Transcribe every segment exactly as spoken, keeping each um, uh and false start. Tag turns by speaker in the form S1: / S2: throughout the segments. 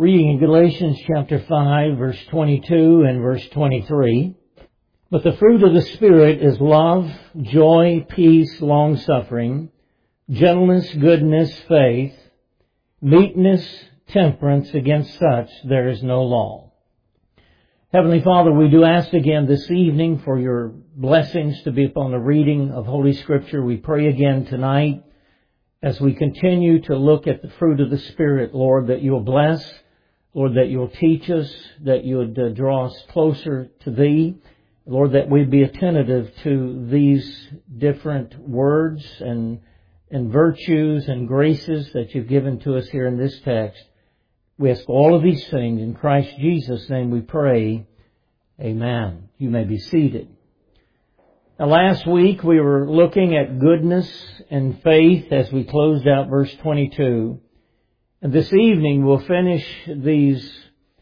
S1: Reading in Galatians chapter five, verse twenty-two and verse twenty-three. But the fruit of the Spirit is love, joy, peace, long-suffering, gentleness, goodness, faith, meekness, temperance. Against such there is no law. Heavenly Father, we do ask again this evening for your blessings to be upon the reading of Holy Scripture. We pray again tonight as we continue to look at the fruit of the Spirit, Lord, that you will bless, Lord, that you will teach us, that you would uh, draw us closer to Thee. Lord, that we'd be attentive to these different words and, and virtues and graces that you've given to us here in this text. We ask all of these things in Christ Jesus' name we pray. Amen. You may be seated. Now, last week we were looking at goodness and faith as we closed out verse twenty-two. And this evening we'll finish these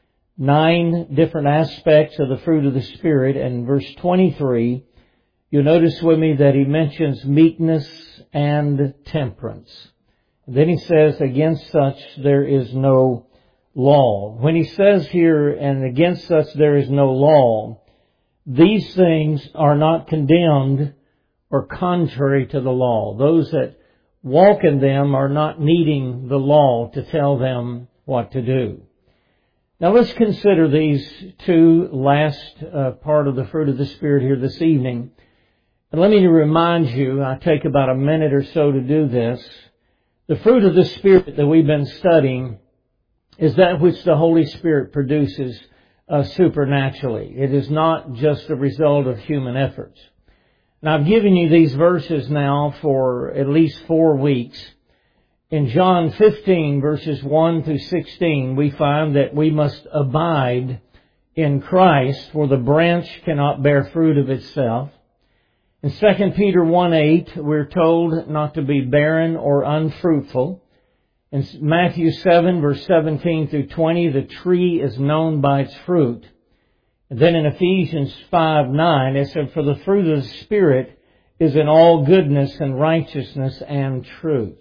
S1: nine different aspects of the fruit of the Spirit. And verse twenty-three, you'll notice with me that he mentions meekness and temperance. And then he says, against such there is no law. When he says here, and against such there is no law, these things are not condemned or contrary to the law. Those that walk in them are not needing the law to tell them what to do. Now let's consider these two last uh, part of the fruit of the Spirit here this evening. And let me remind you, I take about a minute or so to do this. The fruit of the Spirit that we've been studying is that which the Holy Spirit produces uh, supernaturally. It is not just a result of human efforts. Now I've given you these verses now for at least four weeks. In John fifteen, verses one through sixteen, we find that we must abide in Christ, for the branch cannot bear fruit of itself. In Second Peter one eight, we're told not to be barren or unfruitful. In Matthew seven, verse seventeen through twenty, the tree is known by its fruit. And then in Ephesians five nine, it said, for the fruit of the Spirit is in all goodness and righteousness and truth.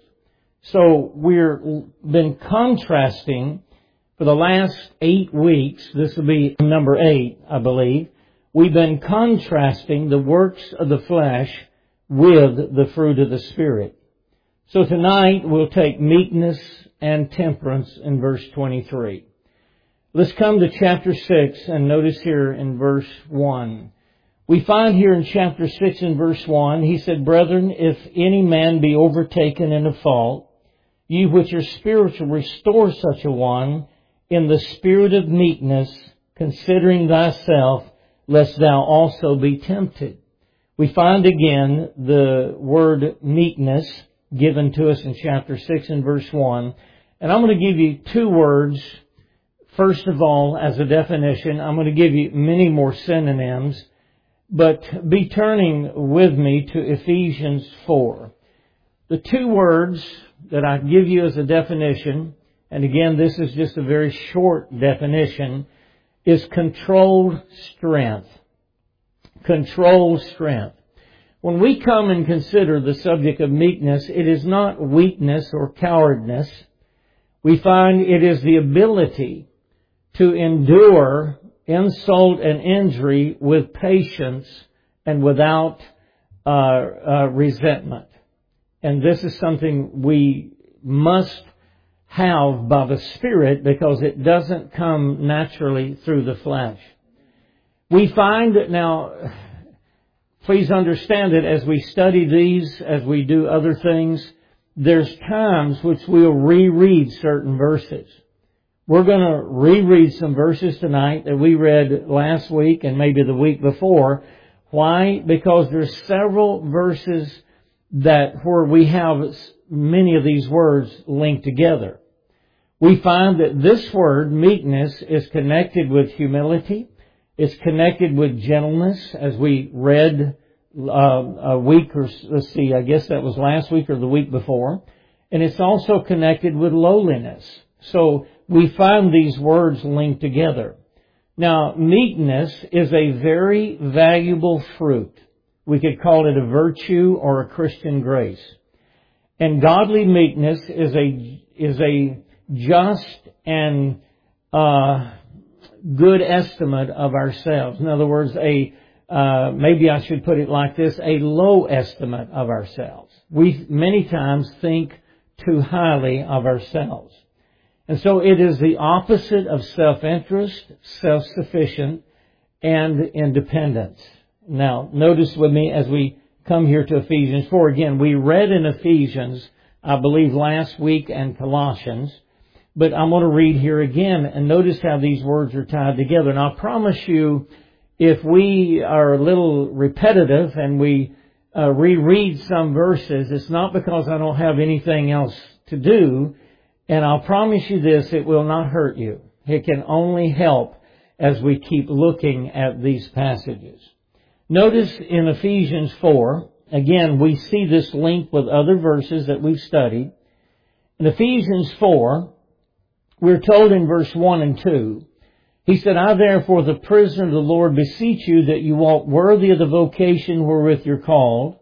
S1: So we've been contrasting for the last eight weeks. This will be number eight, I believe. We've been contrasting the works of the flesh with the fruit of the Spirit. So tonight we'll take meekness and temperance in verse twenty-three. Let's come to chapter six and notice here in verse one. We find here in chapter six and verse one, he said, brethren, if any man be overtaken in a fault, ye which are spiritual, restore such a one in the spirit of meekness, considering thyself, lest thou also be tempted. We find again the word meekness given to us in chapter six and verse one. And I'm going to give you two words. First of all, as a definition, I'm going to give you many more synonyms. But be turning with me to Ephesians four. The two words that I give you as a definition, and again, this is just a very short definition, is controlled strength. Controlled strength. When we come and consider the subject of meekness, it is not weakness or cowardness. We find it is the ability to endure insult and injury with patience and without uh, uh, resentment. And this is something we must have by the Spirit because it doesn't come naturally through the flesh. We find that now, please understand that as we study these, as we do other things, there's times which we'll reread certain verses. We're going to reread some verses tonight that we read last week and maybe the week before. Why? Because there's several verses that where we have many of these words linked together. We find that this word, meekness, is connected with humility. It's connected with gentleness, as we read uh, a week or, let's see, I guess that was last week or the week before. And it's also connected with lowliness. So we find these words linked together. Now, meekness is a very valuable fruit. We could call it a virtue or a Christian grace. And godly meekness is a is a just and uh, good estimate of ourselves. In other words, a uh, maybe I should put it like this, a low estimate of ourselves. We many times think too highly of ourselves. And so it is the opposite of self-interest, self-sufficient, and independence. Now, notice with me as we come here to Ephesians four. Again, we read in Ephesians, I believe, last week and Colossians. But I'm going to read here again and notice how these words are tied together. And I promise you, if we are a little repetitive and we uh, reread some verses, it's not because I don't have anything else to do. And I'll promise you this, it will not hurt you. It can only help as we keep looking at these passages. Notice in Ephesians four, again, we see this link with other verses that we've studied. In Ephesians four, we're told in verse one and two, he said, I therefore, the prisoner of the Lord, beseech you that you walk worthy of the vocation wherewith you're called.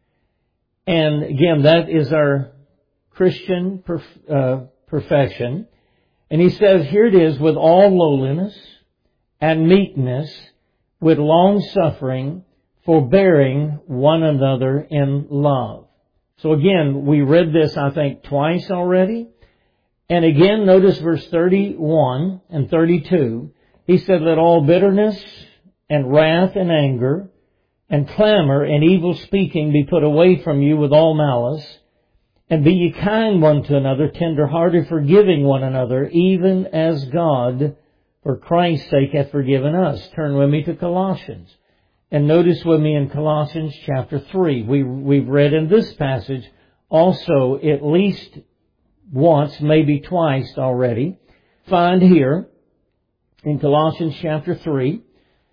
S1: And again, that is our Christian perf- uh, perfection. And he says, here it is, with all lowliness and meekness, with long suffering, forbearing one another in love. So again, we read this, I think, twice already. And again, notice verse thirty-one and thirty-two. He said, let all bitterness and wrath and anger and clamor and evil speaking be put away from you with all malice. And be ye kind one to another, tender-hearted, forgiving one another, even as God, for Christ's sake, hath forgiven us. Turn with me to Colossians. And notice with me in Colossians chapter three. We, we've read in this passage also at least once, maybe twice already. Find here in Colossians chapter three.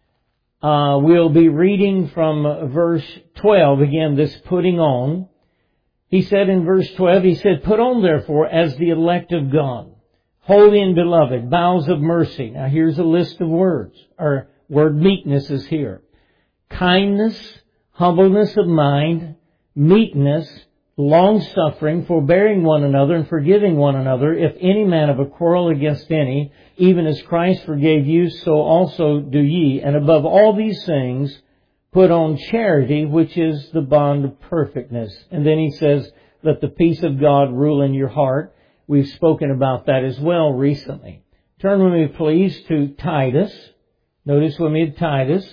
S1: Uh, we'll be reading from verse twelve. Again, this putting on. He said in verse twelve, he said, put on therefore as the elect of God, holy and beloved, bowels of mercy. Now here's a list of words. Our word meekness is here. Kindness, humbleness of mind, meekness, long-suffering, forbearing one another, and forgiving one another. If any man have a quarrel against any, even as Christ forgave you, so also do ye. And above all these things, put on charity, which is the bond of perfectness. And then he says, let the peace of God rule in your heart. We've spoken about that as well recently. Turn with me, please, to Titus. Notice with me Titus.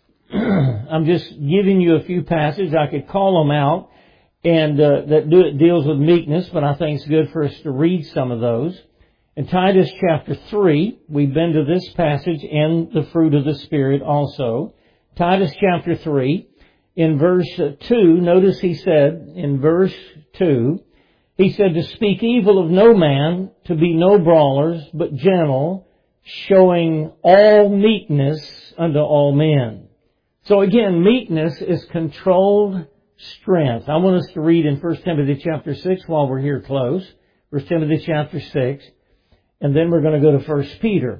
S1: I'm just giving you a few passages. I could call them out. And uh, that do, it deals with meekness, but I think it's good for us to read some of those. In Titus chapter three, we've been to this passage in the fruit of the Spirit also. Titus chapter three, in verse two, notice he said, in verse two, he said, to speak evil of no man, to be no brawlers, but gentle, showing all meekness unto all men. So again, meekness is controlled strength. I want us to read in First Timothy chapter six while we're here close. First Timothy chapter six. And then we're going to go to First Peter.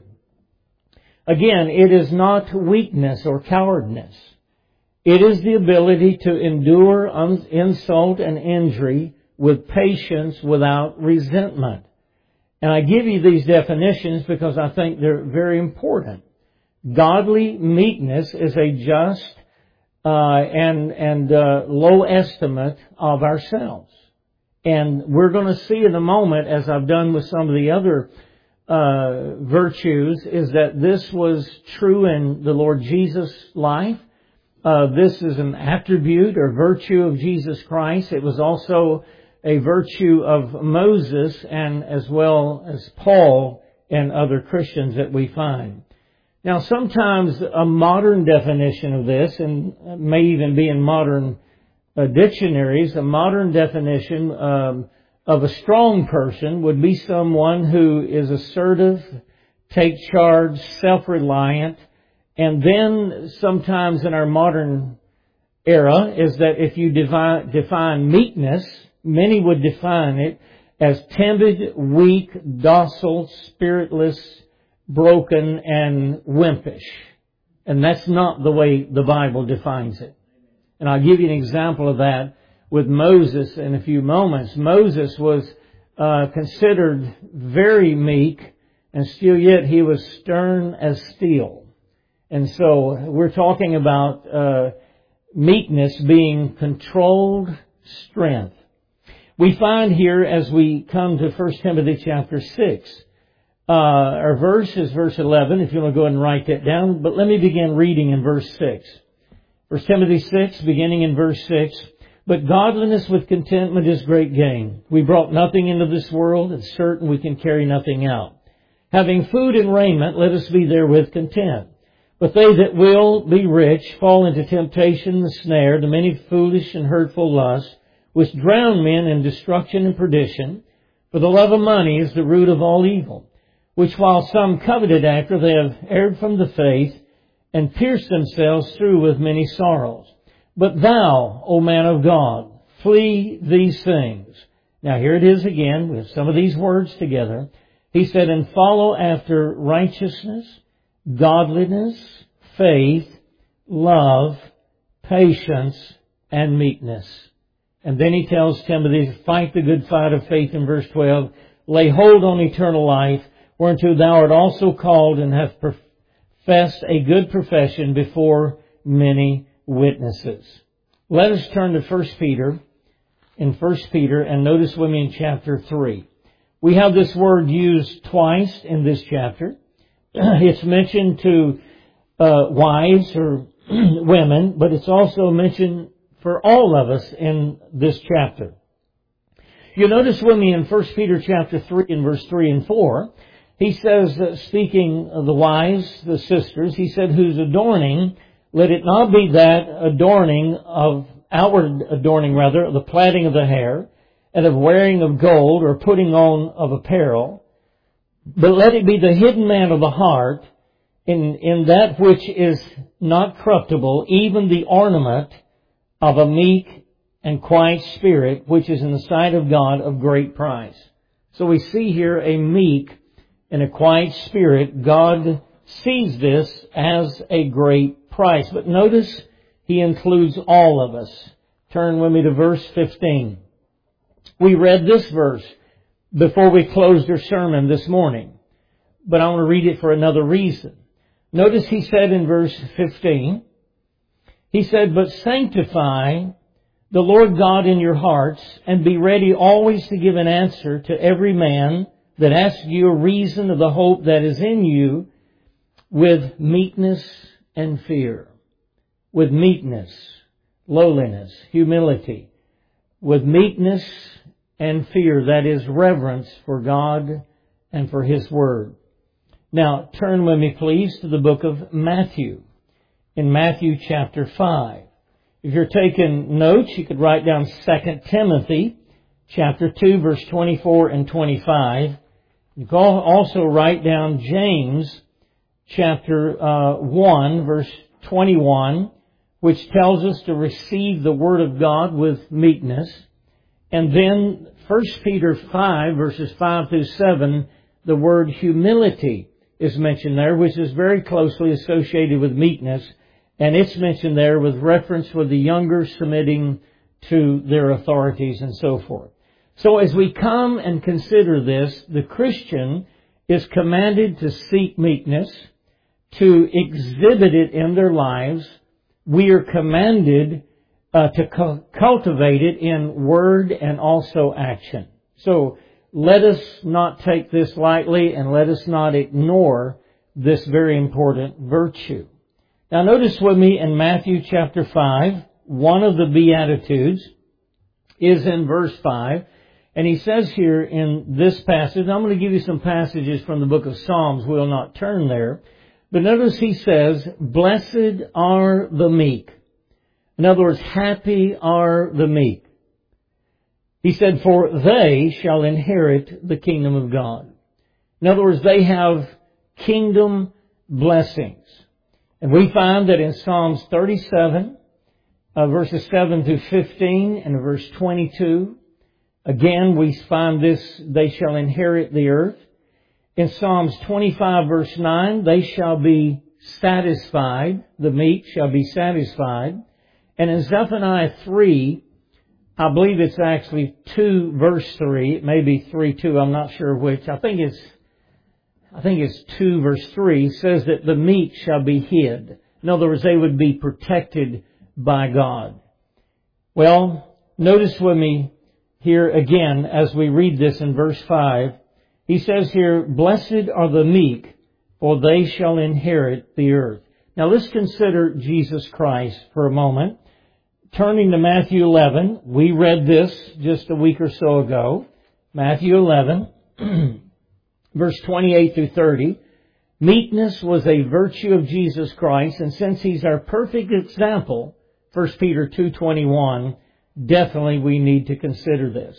S1: Again, it is not weakness or cowardness. It is the ability to endure insult and injury with patience without resentment. And I give you these definitions because I think they're very important. Godly meekness is a just Uh, and and uh, low estimate of ourselves. And we're going to see in a moment, as I've done with some of the other uh, virtues, is that this was true in the Lord Jesus' life. Uh, this is an attribute or virtue of Jesus Christ. It was also a virtue of Moses and as well as Paul and other Christians that we find. Now, sometimes a modern definition of this, and may even be in modern uh, dictionaries, a modern definition um, of a strong person would be someone who is assertive, take charge, self-reliant, and then sometimes in our modern era is that if you define, define meekness, many would define it as timid, weak, docile, spiritless, broken, and wimpish. And that's not the way the Bible defines it. And I'll give you an example of that with Moses in a few moments. Moses was uh, considered very meek and still yet he was stern as steel. And so we're talking about uh, meekness being controlled strength. We find here as we come to First Timothy chapter six, uh, our verse is verse eleven, if you want to go ahead and write that down. But let me begin reading in verse six. First Timothy six, beginning in verse six. But godliness with contentment is great gain. We brought nothing into this world. It's certain we can carry nothing out. Having food and raiment, let us be therewith content. But they that will be rich fall into temptation and snare, to many foolish and hurtful lusts, which drown men in destruction and perdition. For the love of money is the root of all evil, which while some coveted after, they have erred from the faith, and pierced themselves through with many sorrows. But thou, O man of God, flee these things. Now here it is again, with some of these words together. He said, and follow after righteousness, godliness, faith, love, patience, and meekness. And then he tells Timothy, fight the good fight of faith in verse twelve. Lay hold on eternal life, whereunto thou art also called, and have professed a good profession before many witnesses. Let us turn to First Peter, in First Peter, and notice with me in chapter three. We have this word used twice in this chapter. It's mentioned to uh, wives or women, but it's also mentioned for all of us in this chapter. You notice with me in First Peter chapter three in verse three and four, he says, uh, speaking of the wives, the sisters, he said, whose adorning, let it not be that adorning of, outward adorning rather, of the plaiting of the hair, and of wearing of gold, or putting on of apparel, but let it be the hidden man of the heart, in, in that which is not corruptible, even the ornament of a meek and quiet spirit, which is in the sight of God of great price. So we see here a meek and a quiet spirit. God sees this as a great price. But notice he includes all of us. Turn with me to verse fifteen. We read this verse before we closed our sermon this morning, but I want to read it for another reason. Notice he said in verse fifteen, he said, but sanctify the Lord God in your hearts, and be ready always to give an answer to every man that asks you a reason of the hope that is in you, with meekness and fear. With meekness, lowliness, humility. With meekness and fear, that is reverence for God and for His Word. Now, turn with me please to the book of Matthew. In Matthew chapter five. If you're taking notes, you could write down Second Timothy chapter two, verse twenty-four and twenty-five. You can also write down James chapter uh, one, verse twenty-one, which tells us to receive the Word of God with meekness. And then First Peter five, verses five through seven, the word humility is mentioned there, which is very closely associated with meekness. And it's mentioned there with reference with the younger submitting to their authorities and so forth. So as we come and consider this, the Christian is commanded to seek meekness, to exhibit it in their lives. We are commanded uh, to cu- cultivate it in word and also action. So let us not take this lightly, and let us not ignore this very important virtue. Now notice with me in Matthew chapter five, one of the Beatitudes is in verse five. And he says here in this passage, I'm going to give you some passages from the book of Psalms. We'll not turn there. But notice he says, blessed are the meek. In other words, happy are the meek. He said, for they shall inherit the kingdom of God. In other words, they have kingdom blessings. And we find that in Psalms thirty-seven, uh, verses seven through fifteen, and verse twenty-two, again we find this, they shall inherit the earth. In Psalms twenty-five, verse nine, they shall be satisfied, the meek shall be satisfied. And in Zephaniah three, I believe it's actually two, verse three, it may be three, two, I'm not sure which. I think it's I think it's two verse three, says that the meek shall be hid. In other words, they would be protected by God. Well, notice with me here again as we read this in verse five. He says here, blessed are the meek, for they shall inherit the earth. Now let's consider Jesus Christ for a moment. Turning to Matthew eleven, we read this just a week or so ago. Matthew eleven, verse twenty-eight through thirty. Meekness was a virtue of Jesus Christ, and since He's our perfect example, First Peter two twenty-one, definitely we need to consider this.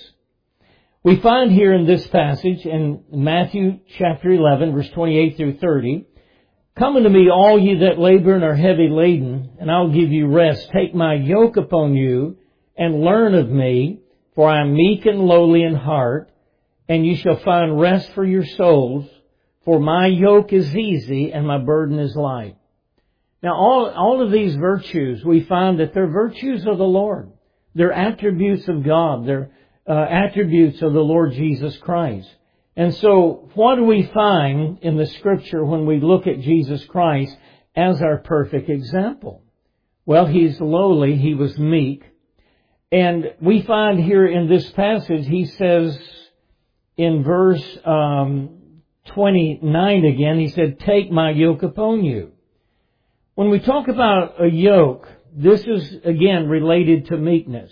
S1: We find here in this passage in Matthew chapter eleven, verse twenty-eight through thirty, come unto me, all ye that labor and are heavy laden, and I'll give you rest. Take my yoke upon you, and learn of me, for I am meek and lowly in heart, and you shall find rest for your souls. For my yoke is easy, and my burden is light. Now, all, all of these virtues, we find that they're virtues of the Lord. They're attributes of God. They're uh, attributes of the Lord Jesus Christ. And so, what do we find in the Scripture when we look at Jesus Christ as our perfect example? Well, He's lowly. He was meek. And we find here in this passage, He says in verse um, twenty-nine again, He said, take my yoke upon you. When we talk about a yoke, this is again related to meekness.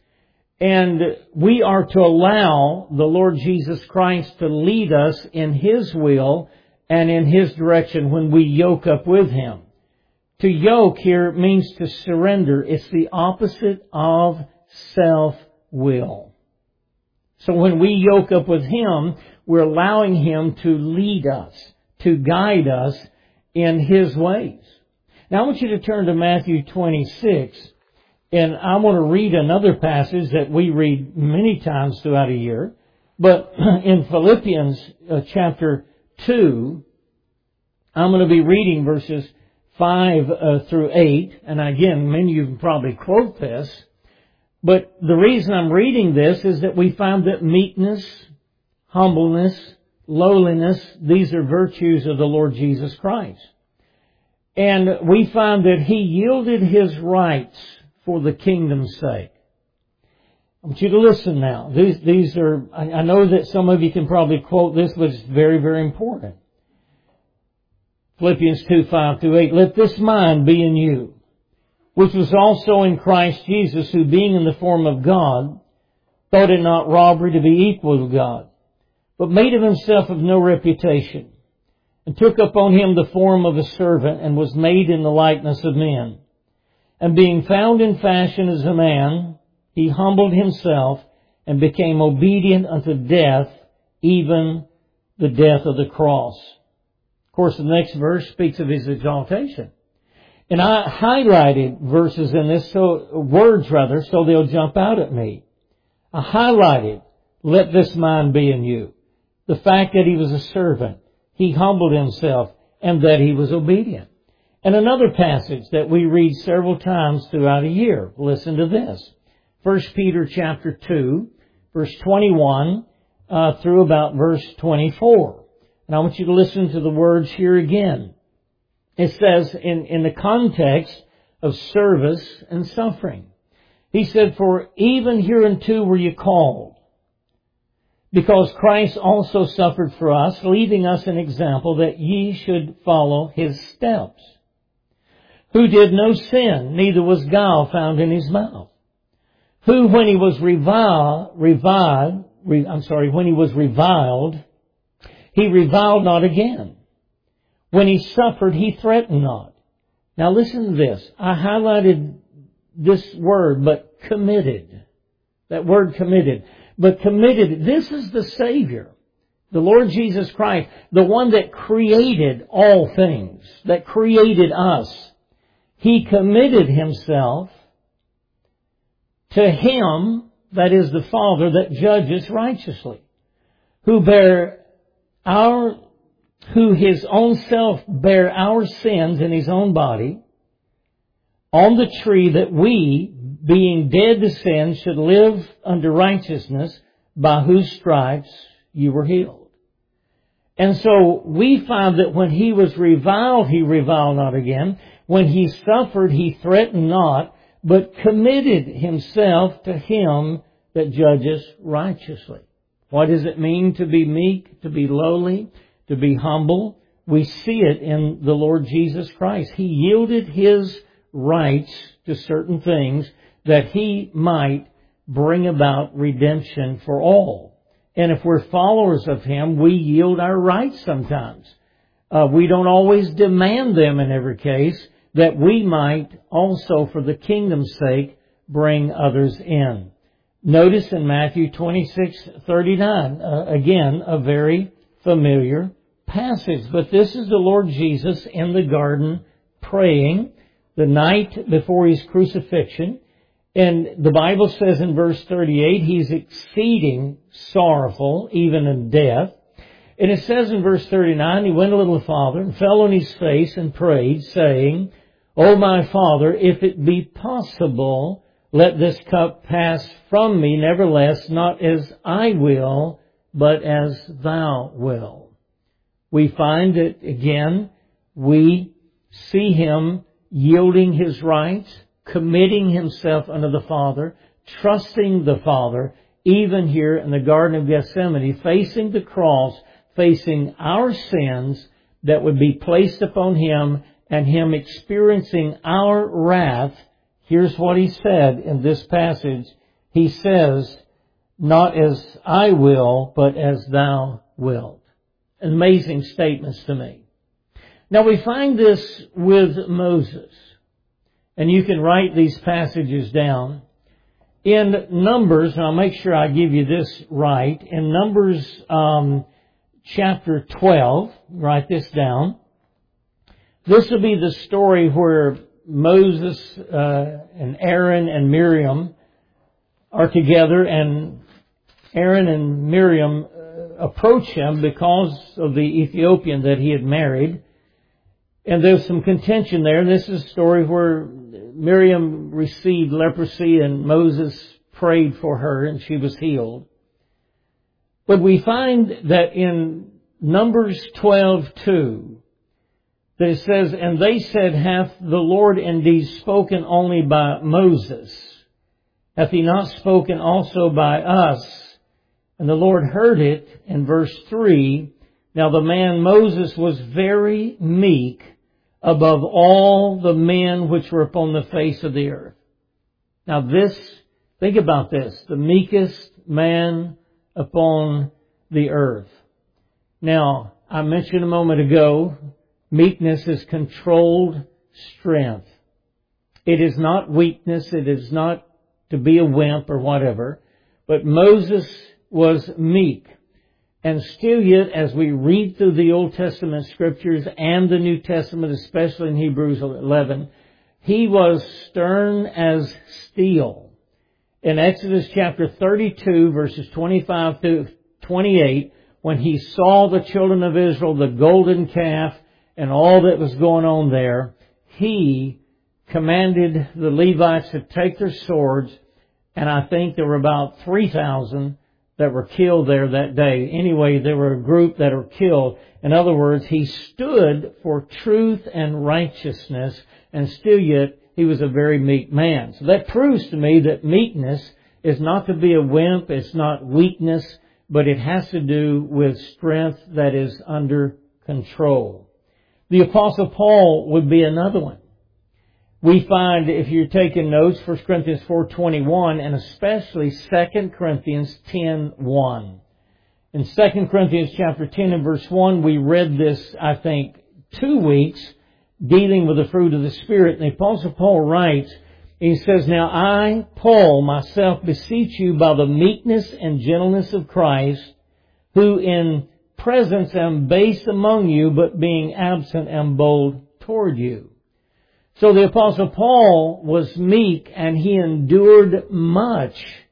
S1: And we are to allow the Lord Jesus Christ to lead us in His will and in His direction when we yoke up with Him. To yoke here means to surrender. It's the opposite of self-will. So when we yoke up with Him, we're allowing Him to lead us, to guide us in His ways. Now I want you to turn to Matthew twenty-six, and I want to read another passage that we read many times throughout a year. But in Philippians uh, chapter two, I'm going to be reading verses five uh, through eight. And again, many of you can probably quote this. But the reason I'm reading this is that we find that meekness, humbleness, lowliness, these are virtues of the Lord Jesus Christ. And we find that He yielded His rights for the kingdom's sake. I want you to listen now. These, these are, I, I know that some of you can probably quote this, but it's very, very important. Philippians two, five through eight. Let this mind be in you, which was also in Christ Jesus, who being in the form of God, thought it not robbery to be equal to God, but made of Himself of no reputation, and took upon Him the form of a servant, and was made in the likeness of men. And being found in fashion as a man, He humbled Himself, and became obedient unto death, even the death of the cross. Of course, the next verse speaks of His exaltation. And I highlighted verses in this, so words rather, so they'll jump out at me. I highlighted, let this mind be in you. The fact that He was a servant, He humbled Himself, and that He was obedient. And another passage that we read several times throughout a year. Listen to this. First Peter chapter two, verse twenty-one uh, through about verse twenty-four. And I want you to listen to the words here again. It says in, in the context of service and suffering. He said, for even hereunto were you called, because Christ also suffered for us, leaving us an example that ye should follow His steps. Who did no sin, neither was guile found in His mouth. Who, when He was reviled, reviled, re, I'm sorry, when He was reviled, He reviled not again. When He suffered, He threatened not. Now listen to this. I highlighted this word, but committed. That word committed. But committed, this is the Savior, the Lord Jesus Christ, the one that created all things, that created us. He committed Himself to Him, that is the Father, that judges righteously, who bear our, who His own self bare our sins in His own body on the tree, that we, being dead to sin, should live unto righteousness, by whose stripes you were healed. And so we find that when he was reviled, he reviled not again. When he suffered, he threatened not, but committed himself to him that judges righteously. What does it mean to be meek, to be lowly, to be humble? We see it in the Lord Jesus Christ. He yielded his rights to certain things that he might bring about redemption for all. And if we're followers of him, we yield our rights sometimes. Uh, we don't always demand them in every case, that we might also, for the kingdom's sake, bring others in. Notice in Matthew twenty-six thirty-nine, uh, again, a very familiar passage. But this is the Lord Jesus in the garden praying the night before his crucifixion. And the Bible says in verse thirty-eight, he's exceeding sorrowful, even in death. And it says in verse thirty-nine, he went a little farther and fell on his face and prayed, saying, O my Father, if it be possible, let this cup pass from me, nevertheless, not as I will, but as thou wilt. We find that, again, we see him yielding his rights, committing himself unto the Father, trusting the Father, even here in the Garden of Gethsemane, facing the cross, facing our sins that would be placed upon him, and him experiencing our wrath. Here's what he said in this passage. He says, not as I will, but as thou wilt. Amazing statements to me. Now we find this with Moses. And you can write these passages down. In Numbers, and I'll make sure I give you this right, in Numbers um, chapter twelve, write this down. This will be the story where Moses uh, and Aaron and Miriam are together, and Aaron and Miriam uh, approach him because of the Ethiopian that he had married. And there's some contention there. This is a story where Miriam received leprosy and Moses prayed for her and she was healed. But we find that in Numbers twelve two, that it says, and they said, hath the Lord indeed spoken only by Moses? Hath he not spoken also by us? And the Lord heard it in verse three. Now the man Moses was very meek above all the men which were upon the face of the earth. Now this, think about this, the meekest man upon the earth. Now, I mentioned a moment ago, meekness is controlled strength. It is not weakness. It is not to be a wimp or whatever. But Moses was meek. And still yet, as we read through the Old Testament scriptures and the New Testament, especially in Hebrews eleven, he was stern as steel. In Exodus chapter thirty-two, verses twenty-five through twenty-eight, when he saw the children of Israel, the golden calf, and all that was going on there, he commanded the Levites to take their swords, and I think there were about three thousand that were killed there that day. Anyway, there were a group that were killed. In other words, he stood for truth and righteousness, and still yet he was a very meek man. So that proves to me that meekness is not to be a wimp, it's not weakness, but it has to do with strength that is under control. The Apostle Paul would be another one. We find, if you're taking notes, First Corinthians four twenty-one and especially Second Corinthians ten one. In Second Corinthians chapter ten and verse one, we read this, I think, two weeks dealing with the fruit of the Spirit. And the Apostle Paul writes, he says, Now I, Paul, myself beseech you by the meekness and gentleness of Christ, who in presence am base among you, but being absent am bold toward you. So the Apostle Paul was meek, and he endured much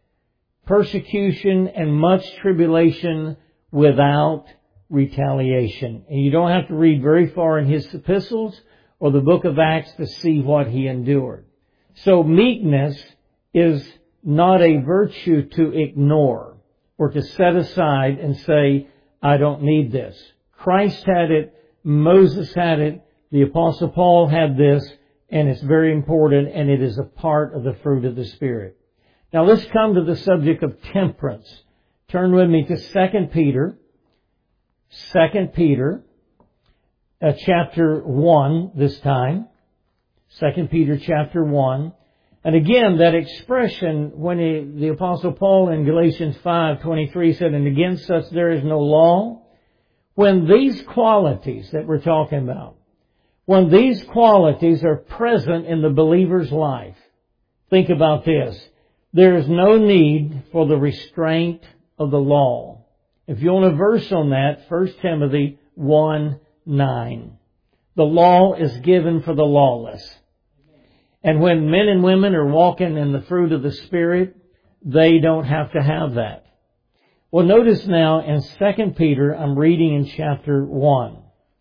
S1: persecution and much tribulation without retaliation. And you don't have to read very far in his epistles or the book of Acts to see what he endured. So meekness is not a virtue to ignore or to set aside and say, I don't need this. Christ had it. Moses had it. The Apostle Paul had this. And it's very important, and it is a part of the fruit of the Spirit. Now let's come to the subject of temperance. Turn with me to Second Peter. Second Peter, uh, chapter one this time. Second Peter chapter one. And again, that expression, when he, the Apostle Paul in Galatians five twenty-three said, and against such there is no law. When these qualities that we're talking about, when these qualities are present in the believer's life, think about this. There is no need for the restraint of the law. If you want a verse on that, First Timothy one nine. The law is given for the lawless. And when men and women are walking in the fruit of the Spirit, they don't have to have that. Well, notice now in Second Peter, I'm reading in chapter one.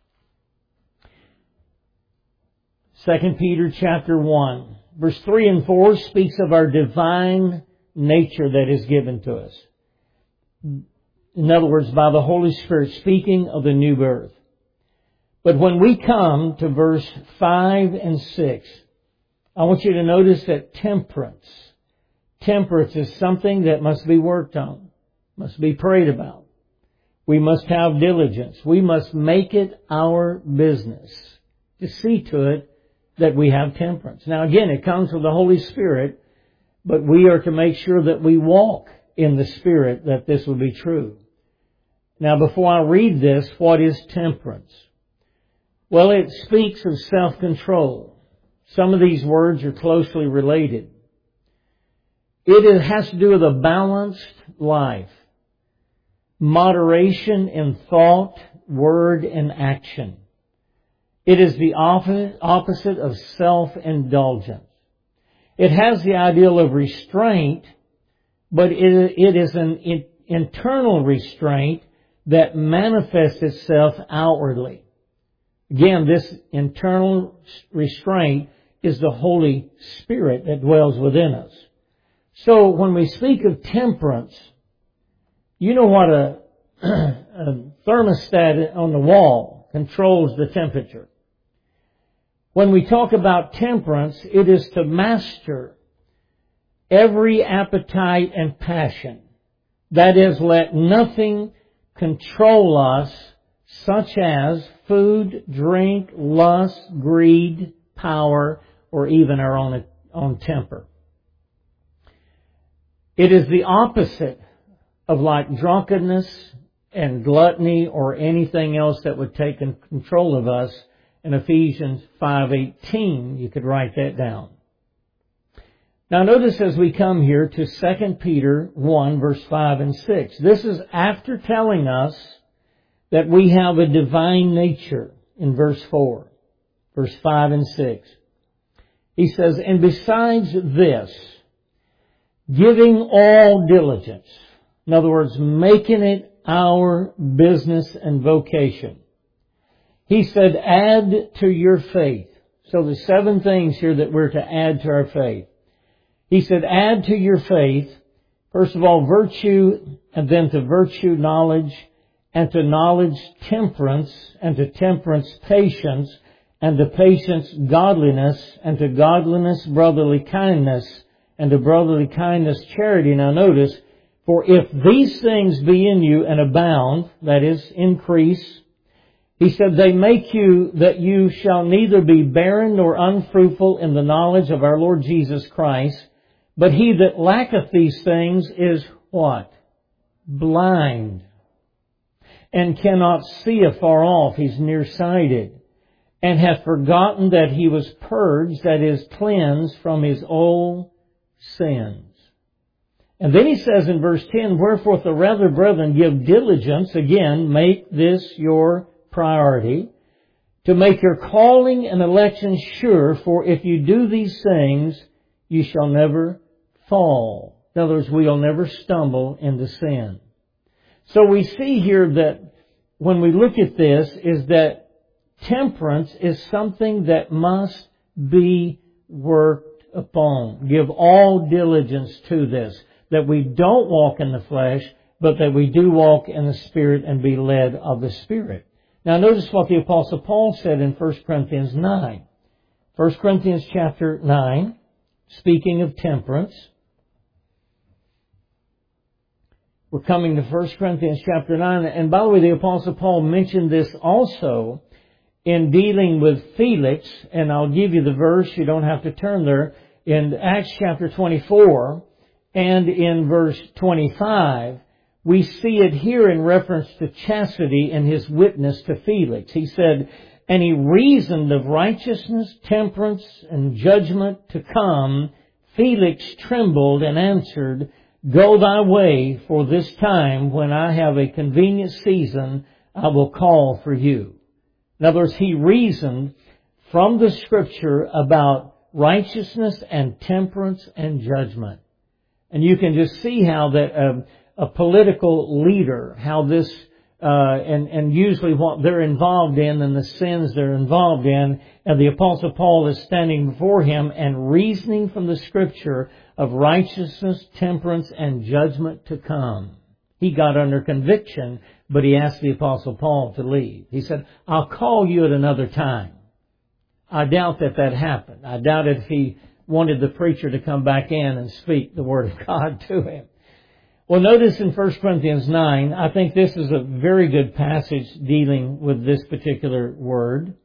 S1: Second Peter chapter one, verse three and four speaks of our divine nature that is given to us. In other words, by the Holy Spirit, speaking of the new birth. But when we come to verse five and six, I want you to notice that temperance, temperance is something that must be worked on, must be prayed about. We must have diligence. We must make it our business to see to it that we have temperance. Now again, it comes with the Holy Spirit, but we are to make sure that we walk in the Spirit that this will be true. Now before I read this, what is temperance? Well, it speaks of self-control. Some of these words are closely related. It has to do with a balanced life, moderation in thought, word, and action. It is the opposite of self-indulgence. It has the ideal of restraint, but it is an internal restraint that manifests itself outwardly. Again, this internal restraint is the Holy Spirit that dwells within us. So when we speak of temperance, you know what a, a thermostat on the wall controls the temperature. When we talk about temperance, it is to master every appetite and passion. That is, let nothing control us, such as food, drink, lust, greed, power, or even our own, own temper. It is the opposite of like drunkenness and gluttony or anything else that would take control of us. In Ephesians five eighteen, you could write that down. Now notice as we come here to Second Peter one, verse five and six. This is after telling us that we have a divine nature in verse four, verse five and six. He says, and besides this, giving all diligence. In other words, making it our business and vocation. He said, add to your faith. So there's seven things here that we're to add to our faith. He said, add to your faith, first of all, virtue, and then to virtue, knowledge, and to knowledge, temperance, and to temperance, patience, and to patience, godliness, and to godliness, brotherly kindness, and to brotherly kindness, charity. Now notice, for if these things be in you and abound, that is, increase, he said, they make you that you shall neither be barren nor unfruitful in the knowledge of our Lord Jesus Christ. But he that lacketh these things is what? Blind, and cannot see afar off. He's nearsighted, and hath forgotten that he was purged, that is, cleansed from his old sins. And then he says in verse ten, wherefore the rather, brethren, give diligence, again, make this your priority, to make your calling and election sure, for if you do these things, you shall never fall. In other words, we will never stumble into sin. So we see here that when we look at this, is that temperance is something that must be worked upon. Give all diligence to this, that we don't walk in the flesh, but that we do walk in the Spirit and be led of the Spirit. Now notice what the Apostle Paul said in First Corinthians nine. First Corinthians chapter nine, speaking of temperance. We're coming to First Corinthians chapter nine. And by the way, the Apostle Paul mentioned this also in dealing with Felix. And I'll give you the verse. You don't have to turn there. In Acts chapter twenty-four and in verse twenty-five, we see it here in reference to chastity in his witness to Felix. He said, "And he reasoned of righteousness, temperance, and judgment to come. Felix trembled and answered, Go thy way, for this time, when I have a convenient season, I will call for you." In other words, he reasoned from the Scripture about righteousness and temperance and judgment. And you can just see how that a, a political leader, how this, uh, and, and usually what they're involved in and the sins they're involved in, and the Apostle Paul is standing before him and reasoning from the Scripture of righteousness, temperance, and judgment to come. He got under conviction, but he asked the Apostle Paul to leave. He said, "I'll call you at another time." I doubt that that happened. I doubt if he wanted the preacher to come back in and speak the Word of God to him. Well, notice in First Corinthians nine, I think this is a very good passage dealing with this particular word.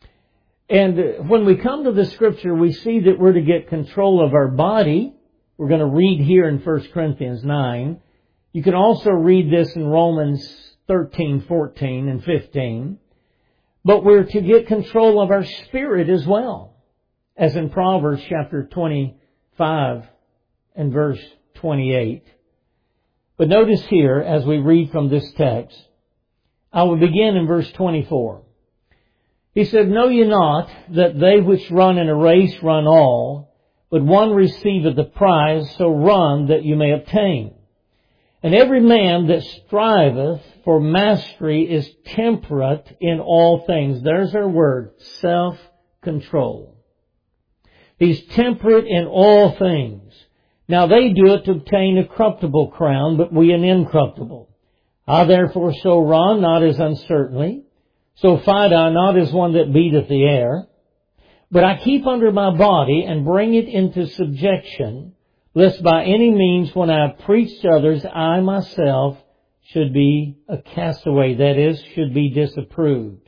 S1: And when we come to the Scripture, we see that we're to get control of our body. We're going to read here in First Corinthians nine. You can also read this in Romans thirteen, fourteen, and fifteen. But we're to get control of our spirit as well, as in Proverbs chapter twenty-five and verse twenty-eight. But notice here, as we read from this text, I will begin in verse twenty-four. He said, "Know ye not that they which run in a race run all, but one receiveth the prize, so run that you may obtain. And every man that striveth for mastery is temperate in all things." There's our word, self-control. He's temperate in all things. Now they do it to obtain a corruptible crown, but we an incorruptible. I therefore so run, not as uncertainly. So fight I not as one that beateth the air. But I keep under my body and bring it into subjection, lest by any means when I preach to others, I myself should be a castaway, that is, should be disapproved.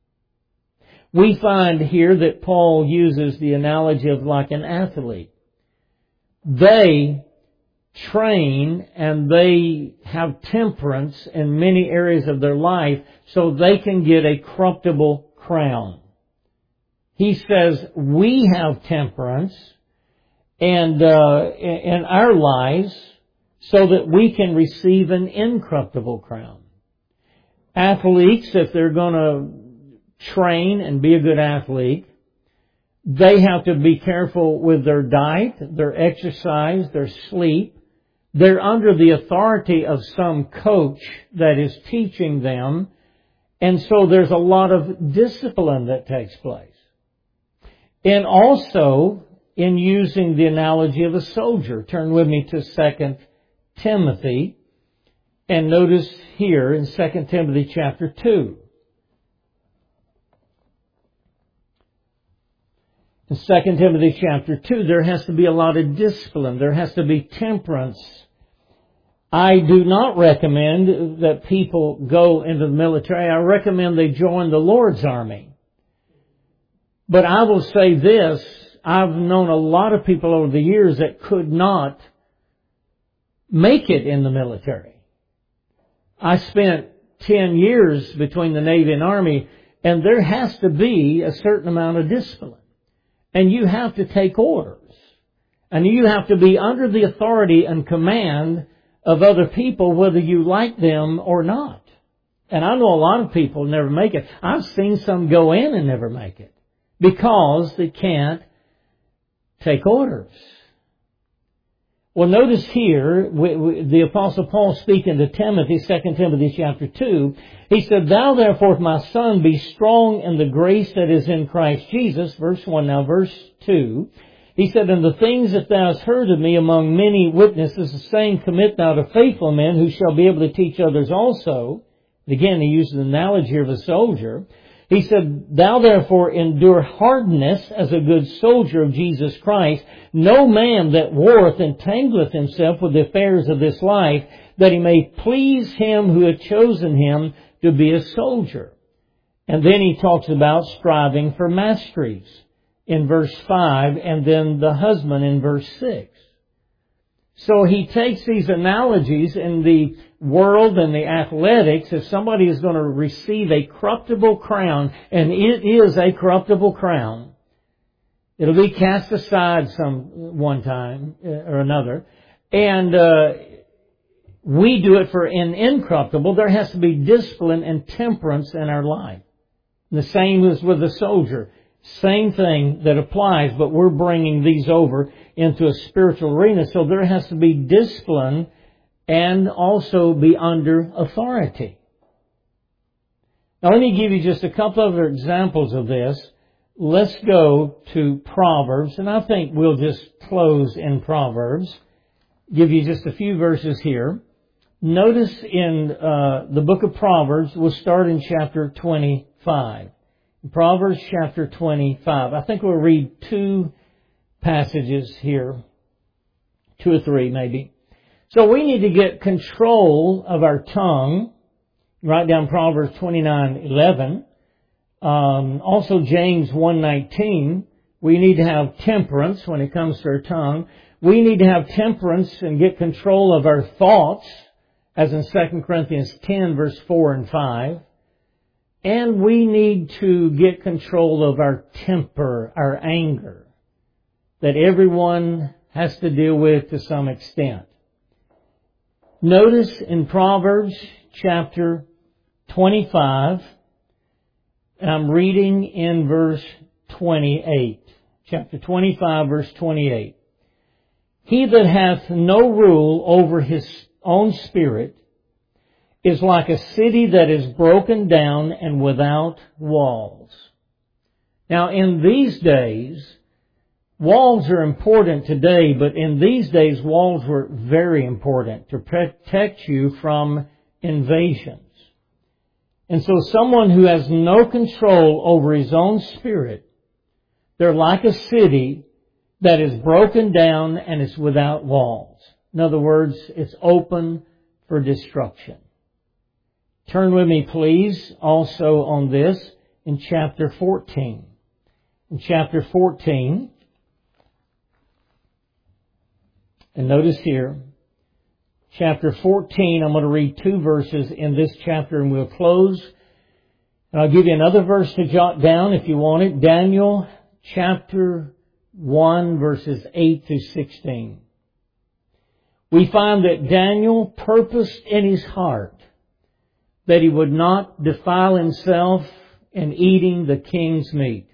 S1: We find here that Paul uses the analogy of like an athlete. They train and they have temperance in many areas of their life so they can get a corruptible crown. He says we have temperance and uh, in our lives so that we can receive an incorruptible crown. Athletes, if they're going to train and be a good athlete, they have to be careful with their diet, their exercise, their sleep. They're under the authority of some coach that is teaching them. And so there's a lot of discipline that takes place. And also, in using the analogy of a soldier, turn with me to Second Timothy. And notice here in Second Timothy chapter two. In Second Timothy chapter two, there has to be a lot of discipline. There has to be temperance. I do not recommend that people go into the military. I recommend they join the Lord's army. But I will say this, I've known a lot of people over the years that could not make it in the military. I spent ten years between the Navy and Army, and there has to be a certain amount of discipline. And you have to take orders. And you have to be under the authority and command of other people, whether you like them or not. And I know a lot of people never make it. I've seen some go in and never make it because they can't take orders. Well, notice here, we, we, the Apostle Paul speaking to Timothy, Second Timothy chapter two, he said, "Thou therefore, my son, be strong in the grace that is in Christ Jesus." Verse one, now verse two. He said, "And the things that thou hast heard of me among many witnesses, the same commit thou to faithful men who shall be able to teach others also." Again, he uses the analogy of a soldier. He said, thou therefore endure hardness as a good soldier of Jesus Christ. No man that warreth entangleth himself with the affairs of this life, that he may please him who hath chosen him to be a soldier. And then he talks about striving for masteries in verse five, and then the husband in verse six. So he takes these analogies in the world and the athletics. If somebody is going to receive a corruptible crown, and it is a corruptible crown, it'll be cast aside some one time or another. And uh, we do it for an incorruptible. There has to be discipline and temperance in our life. The same as with a soldier. Same thing that applies, but we're bringing these over into a spiritual arena. So there has to be discipline and also be under authority. Now let me give you just a couple other examples of this. Let's go to Proverbs, and I think we'll just close in Proverbs. Give you just a few verses here. Notice in uh, the book of Proverbs, we'll start in chapter twenty-five. Proverbs chapter twenty-five. I think we'll read two passages here. Two or three maybe. So we need to get control of our tongue. Write down Proverbs twenty-nine eleven. Um, also James one nineteen. We need to have temperance when it comes to our tongue. We need to have temperance and get control of our thoughts, as in Second Corinthians ten verse four and five. And we need to get control of our temper, our anger, that everyone has to deal with to some extent. Notice in Proverbs chapter twenty-five, and I'm reading in verse twenty-eight. Chapter twenty-five, verse twenty-eight. He that hath no rule over his own spirit is like a city that is broken down and without walls. Now, in these days, walls are important today, but in these days, walls were very important to protect you from invasions. And so someone who has no control over his own spirit, they're like a city that is broken down and is without walls. In other words, it's open for destruction. Turn with me, please, also on this in chapter fourteen. In chapter fourteen, and notice here, chapter fourteen, I'm going to read two verses in this chapter and we'll close. And I'll give you another verse to jot down if you want it. Daniel chapter one, verses eight through sixteen. We find that Daniel purposed in his heart that he would not defile himself in eating the king's meat.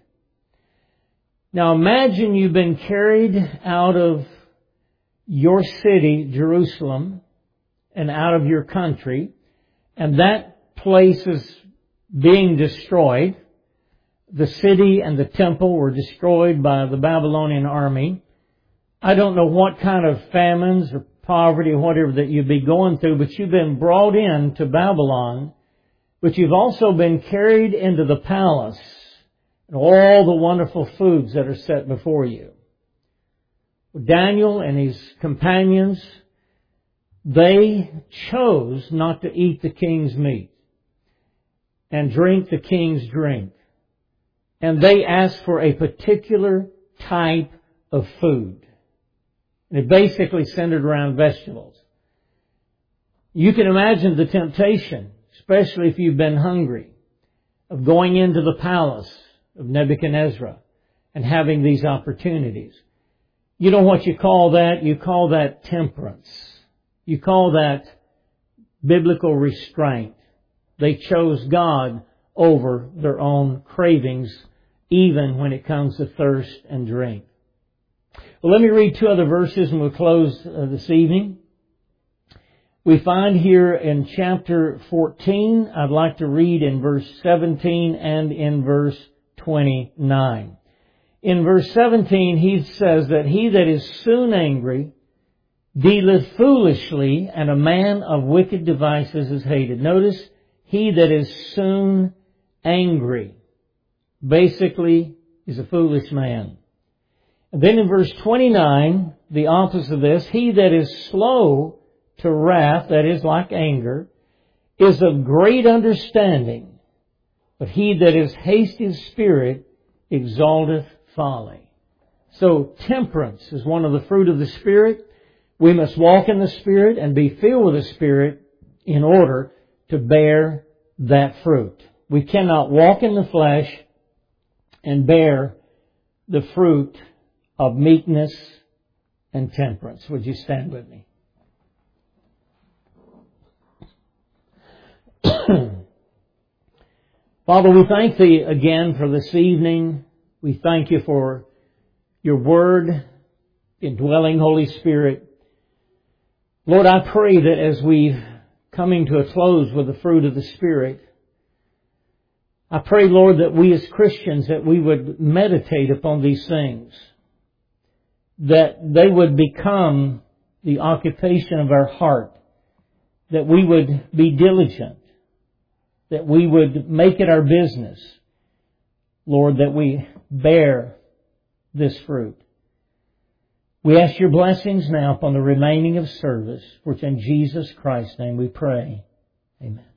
S1: Now imagine you've been carried out of your city, Jerusalem, and out of your country, and that place is being destroyed. The city and the temple were destroyed by the Babylonian army. I don't know what kind of famines or poverty or whatever that you'd be going through, but you've been brought in to Babylon, but you've also been carried into the palace and all the wonderful foods that are set before you. Daniel and his companions, they chose not to eat the king's meat and drink the king's drink. And they asked for a particular type of food. And it basically centered around vegetables. You can imagine the temptation, especially if you've been hungry, of going into the palace of Nebuchadnezzar and having these opportunities. You know what you call that? You call that temperance. You call that biblical restraint. They chose God over their own cravings, even when it comes to thirst and drink. Well, let me read two other verses and we'll close uh, this evening. We find here in chapter fourteen, I'd like to read in verse seventeen and in verse twenty-nine. In verse seventeen, he says that he that is soon angry dealeth foolishly, and a man of wicked devices is hated. Notice, he that is soon angry, basically, is a foolish man. And then in verse twenty-nine, the opposite of this, he that is slow to wrath, that is like anger, is of great understanding, but he that is hasty of spirit exalteth folly. So temperance is one of the fruit of the Spirit. We must walk in the Spirit and be filled with the Spirit in order to bear that fruit. We cannot walk in the flesh and bear the fruit of meekness and temperance. Would you stand with me? Father, we thank Thee again for this evening. We thank You for Your Word, indwelling Holy Spirit. Lord, I pray that as we've coming to a close with the fruit of the Spirit, I pray, Lord, that we as Christians, that we would meditate upon these things, that they would become the occupation of our heart, that we would be diligent, that we would make it our business, Lord, that we bear this fruit. We ask Your blessings now upon the remaining of service, which in Jesus Christ's name we pray. Amen.